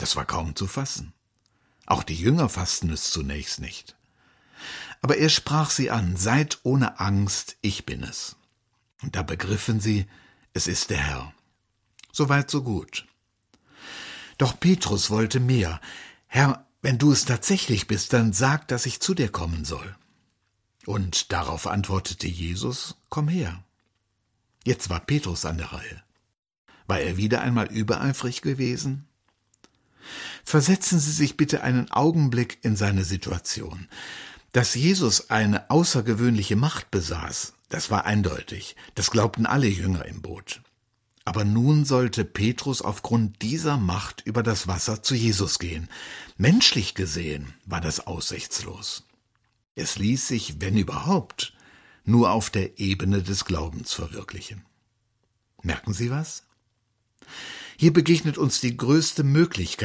Das war kaum zu fassen. Auch die Jünger fassten es zunächst nicht. Aber er sprach sie an: Seid ohne Angst, ich bin es. Und da begriffen sie, es ist der Herr. Soweit so gut. Doch Petrus wollte mehr. Herr, wenn du es tatsächlich bist, dann sag, dass ich zu dir kommen soll. Und darauf antwortete Jesus: Komm her. Jetzt war Petrus an der Reihe. War er wieder einmal übereifrig gewesen? Versetzen Sie sich bitte einen Augenblick in seine Situation. Dass Jesus eine außergewöhnliche Macht besaß, das war eindeutig. Das glaubten alle Jünger im Boot. Aber nun sollte Petrus aufgrund dieser Macht über das Wasser zu Jesus gehen. Menschlich gesehen war das aussichtslos. Es ließ sich, wenn überhaupt, nur auf der Ebene des Glaubens verwirklichen. Merken Sie was? Hier begegnet uns die größte Möglichkeit,